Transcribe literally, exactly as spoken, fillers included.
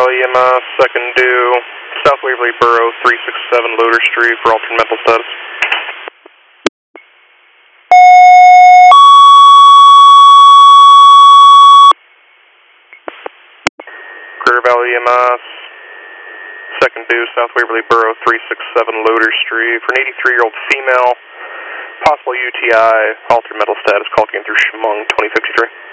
Valley E M S, second due, South Waverly Borough, three six seven Loader Street for alternate mental status. Clear Valley E M S, second due, South Waverly Borough, three six seven Loader Street for an eighty-three-year-old female, possible U T I, alternate mental status, call came through Chemung twenty fifty-three.